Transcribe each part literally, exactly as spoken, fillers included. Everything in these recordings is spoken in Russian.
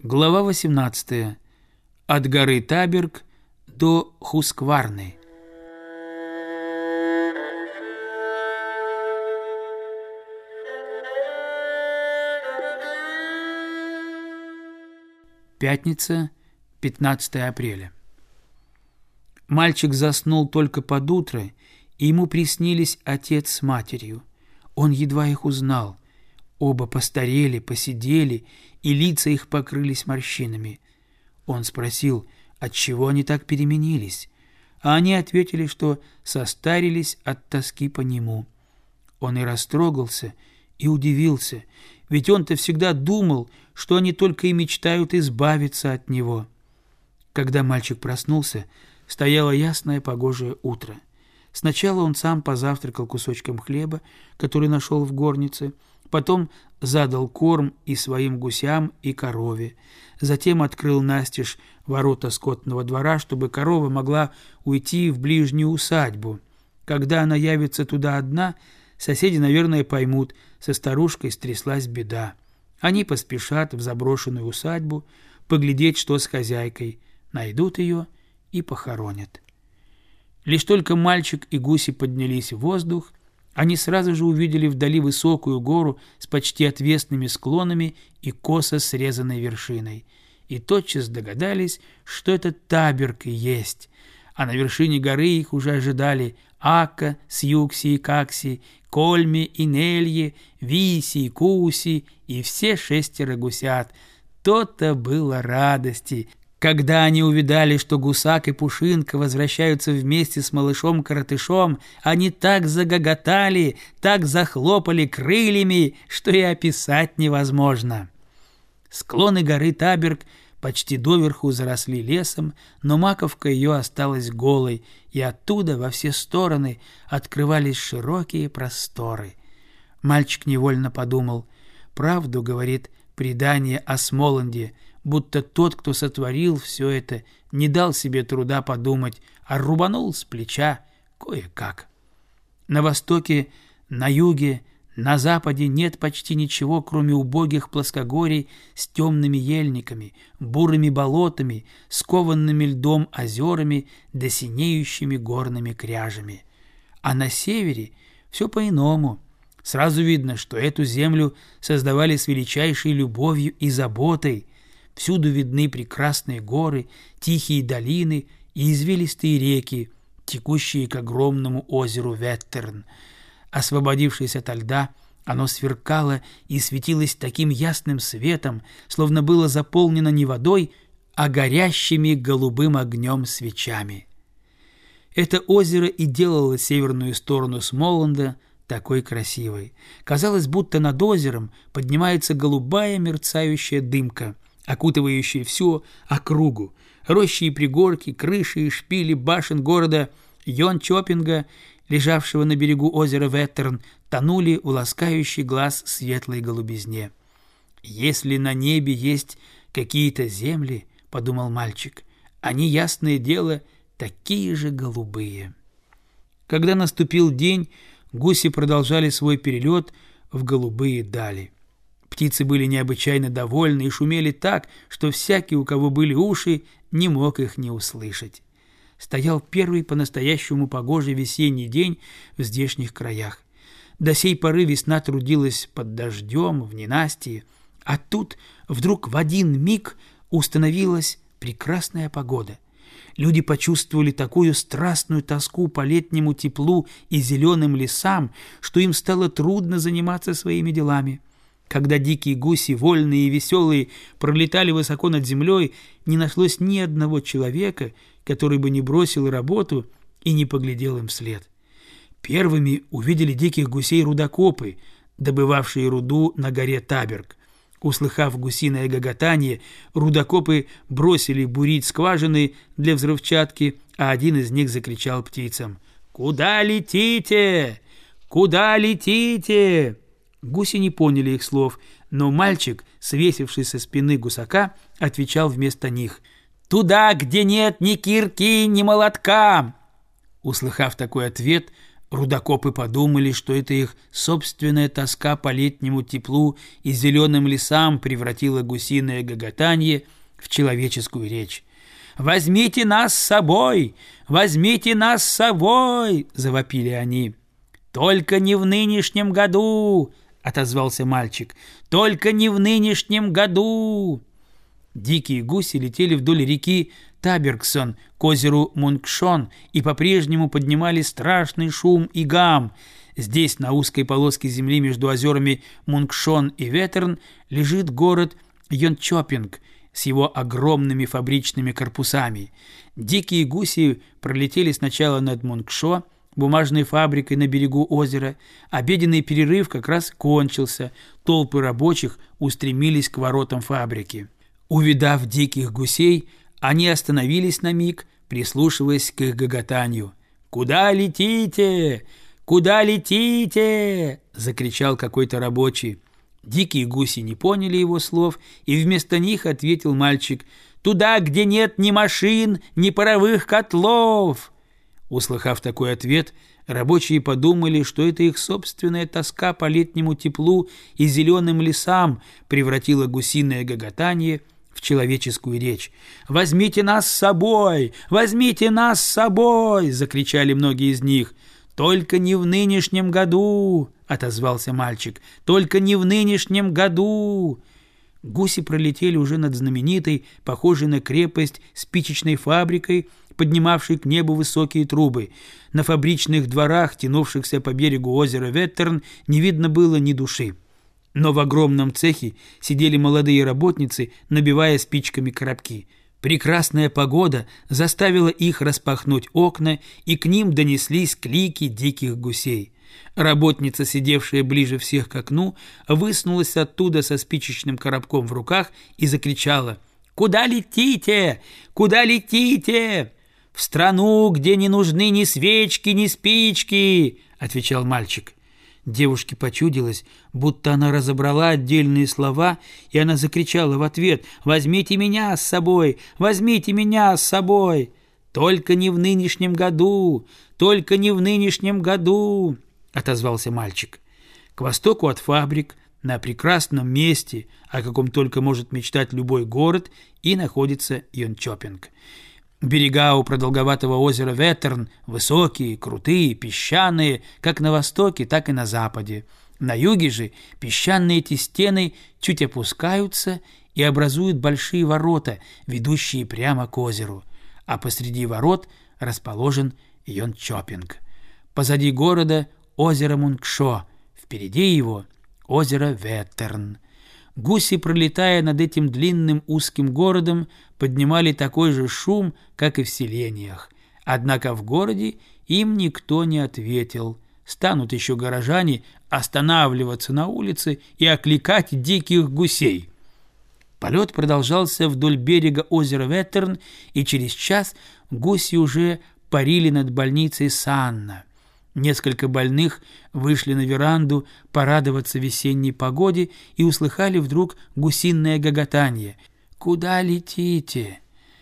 Глава восемнадцатая. От горы Таберг до Хускварны. Пятница, пятнадцатое апреля. Мальчик заснул только под утро, и ему приснились отец с матерью. Он едва их узнал. Оба постарели, посидели, и лица их покрылись морщинами. Он спросил, отчего они так переменились, а они ответили, что состарились от тоски по нему. Он и растрогался, и удивился, ведь он-то всегда думал, что они только и мечтают избавиться от него. Когда мальчик проснулся, стояло ясное погожее утро. Сначала он сам позавтракал кусочком хлеба, который нашел в горнице, потом задал корм и своим гусям, и корове. Затем открыл настежь ворота скотного двора, чтобы корова могла уйти в ближнюю усадьбу. Когда она явится туда одна, соседи, наверное, поймут, со старушкой стряслась беда. Они поспешат в заброшенную усадьбу, поглядеть, что с хозяйкой, найдут ее и похоронят. Лишь только мальчик и гуси поднялись в воздух, они сразу же увидели вдали высокую гору с почти отвесными склонами и косо срезанной вершиной, и тотчас догадались, что это Таберг и есть, а на вершине горы их уже ожидали Ака, Сьюкси и Какси, Кольми и Нельи, Виси и Куси и все шестеро гусят. То-то было радости, когда они увидали, что Гусак и Пушинка возвращаются вместе с малышом-коротышом. Они так загоготали, так захлопали крыльями, что и описать невозможно. Склоны горы Таберг почти доверху заросли лесом, но маковка ее осталась голой, и оттуда во все стороны открывались широкие просторы. Мальчик невольно подумал, правду говорит предание о Смоланде, будто тот, кто сотворил все это, не дал себе труда подумать, а рубанул с плеча кое-как. На востоке, на юге, на западе нет почти ничего, кроме убогих плоскогорий с темными ельниками, бурыми болотами, скованными льдом озерами да синеющими горными кряжами. А на севере все по-иному. Сразу видно, что эту землю создавали с величайшей любовью и заботой. Всюду видны прекрасные горы, тихие долины и извилистые реки, текущие к огромному озеру Веттерн. Освободившись ото льда, оно сверкало и светилось таким ясным светом, словно было заполнено не водой, а горящими голубым огнем свечами. Это озеро и делало северную сторону Смоланда такой красивой. Казалось, будто над озером поднимается голубая мерцающая дымка, окутывающие всю округу. Рощи и пригорки, крыши и шпили башен города Йончопинга, лежавшего на берегу озера Веттерн, тонули в ласкающий глаз светлой голубизне. «Если на небе есть какие-то земли, — подумал мальчик, — они, ясное дело, такие же голубые». Когда наступил день, гуси продолжали свой перелет в голубые дали. Птицы были необычайно довольны и шумели так, что всякий, у кого были уши, не мог их не услышать. Стоял первый по-настоящему погожий весенний день в здешних краях. До сей поры весна трудилась под дождем, в ненастье, а тут вдруг в один миг установилась прекрасная погода. Люди почувствовали такую страстную тоску по летнему теплу и зеленым лесам, что им стало трудно заниматься своими делами. Когда дикие гуси, вольные и веселые, пролетали высоко над землей, не нашлось ни одного человека, который бы не бросил работу и не поглядел им вслед. Первыми увидели диких гусей рудокопы, добывавшие руду на горе Таберг. Услыхав гусиное гоготание, рудокопы бросили бурить скважины для взрывчатки, а один из них закричал птицам: «Куда летите? Куда летите?» Гуси не поняли их слов, но мальчик, свесивший со спины гусака, отвечал вместо них: «Туда, где нет ни кирки, ни молотка!» Услыхав такой ответ, Рудокопы подумали, что это их собственная тоска по летнему теплу и зеленым лесам превратила гусиное гоготанье в человеческую речь. «Возьмите нас с собой! Возьмите нас с собой!» – завопили они. «Только не в нынешнем году!» – отозвался мальчик. «Только не в нынешнем году!» Дикие гуси летели вдоль реки Табергсон к озеру Мункшон и по-прежнему поднимали страшный шум и гам. Здесь, на узкой полоске земли между озерами Мункшон и Веттерн, лежит город Йончопинг с его огромными фабричными корпусами. Дикие гуси пролетели сначала над Мункшо, бумажной фабрикой на берегу озера. Обеденный перерыв как раз кончился. Толпы рабочих устремились к воротам фабрики. Увидав диких гусей, они остановились на миг, прислушиваясь к их гоготанью. «Куда летите? Куда летите?» – закричал какой-то рабочий. Дикие гуси не поняли его слов, и вместо них ответил мальчик: «Туда, где нет ни машин, ни паровых котлов!» Услыхав такой ответ, рабочие подумали, что это их собственная тоска по летнему теплу и зеленым лесам превратила гусиное гоготанье в человеческую речь. «Возьмите нас с собой! Возьмите нас с собой!» – закричали многие из них. «Только не в нынешнем году!» – отозвался мальчик. «Только не в нынешнем году!» Гуси пролетели уже над знаменитой, похожей на крепость, спичечной фабрикой, поднимавшей к небу высокие трубы. На фабричных дворах, тянувшихся по берегу озера Веттерн, не видно было ни души. Но в огромном цехе сидели молодые работницы, набивая спичками коробки. Прекрасная погода заставила их распахнуть окна, и к ним донеслись клики диких гусей. Работница, сидевшая ближе всех к окну, высунулась оттуда со спичечным коробком в руках и закричала: «Куда летите? Куда летите?» «В страну, где не нужны ни свечки, ни спички», — отвечал мальчик. Девушке почудилось, будто она разобрала отдельные слова, и она закричала в ответ: «Возьмите меня с собой! Возьмите меня с собой!» «Только не в нынешнем году! Только не в нынешнем году!» — отозвался мальчик. К востоку от фабрик, на прекрасном месте, о каком только может мечтать любой город, и находится Йончопинг. Берега у продолговатого озера Веттерн высокие, крутые, песчаные, как на востоке, так и на западе. На юге же песчаные эти стены чуть опускаются и образуют большие ворота, ведущие прямо к озеру. А посреди ворот расположен Йончопинг. Позади города озеро Мункшо, впереди его озеро Веттерн. Гуси, пролетая над этим длинным узким городом, поднимали такой же шум, как и в селениях. Однако в городе им никто не ответил. Станут еще горожане останавливаться на улице и окликать диких гусей. Полет продолжался вдоль берега озера Веттерн, и через час гуси уже парили над больницей Санна. Несколько больных вышли на веранду порадоваться весенней погоде и услыхали вдруг гусиное гоготанье. «Куда летите?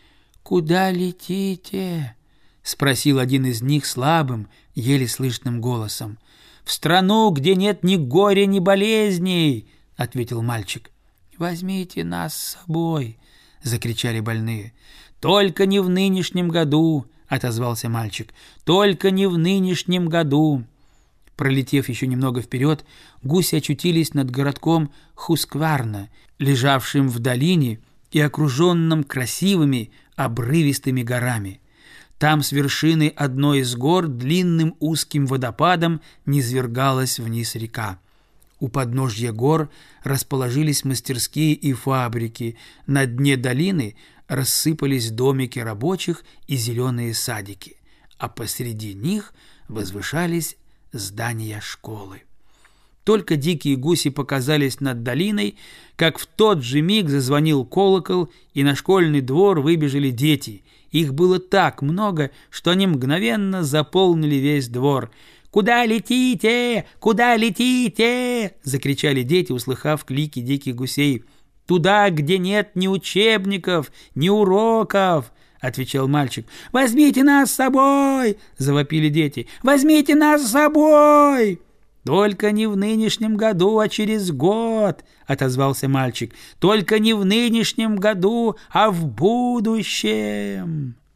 Куда летите?» — спросил один из них слабым, еле слышным голосом. «В страну, где нет ни горя, ни болезней!» — ответил мальчик. «Возьмите нас с собой!» — закричали больные. «Только не в нынешнем году!» — отозвался мальчик. «Только не в нынешнем году!» Пролетев еще немного вперед, гуси очутились над городком Хускварна, лежавшим в долине и окруженным красивыми обрывистыми горами. Там с вершины одной из гор длинным узким водопадом низвергалась вниз река. У подножья гор расположились мастерские и фабрики, на дне долины рассыпались домики рабочих и зеленые садики, а посреди них возвышались здания школы. Только дикие гуси показались над долиной, как в тот же миг зазвонил колокол, и на школьный двор выбежали дети. Их было так много, что они мгновенно заполнили весь двор. «Куда летите? Куда летите?» — закричали дети, услыхав клики диких гусей. «Туда, где нет ни учебников, ни уроков», — отвечал мальчик. «Возьмите нас с собой!» — завопили дети. «Возьмите нас с собой!» «Только не в нынешнем году, а через год!» — отозвался мальчик. «Только не в нынешнем году, а в будущем!»